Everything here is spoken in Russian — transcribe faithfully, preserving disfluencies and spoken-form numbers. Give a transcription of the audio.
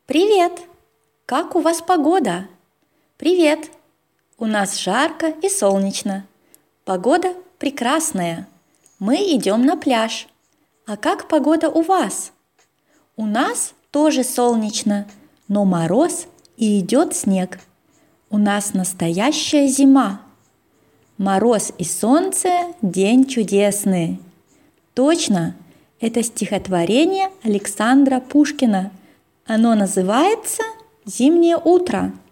Привет! Как у вас погода? Привет! У нас жарко и солнечно. Погода прекрасная. Мы идем на пляж. А как погода у вас? У нас тоже солнечно, но мороз и идет снег. У нас настоящая зима. Мороз и солнце – день чудесный. Точно, это стихотворение Александра Пушкина. Оно называется «Зимнее утро».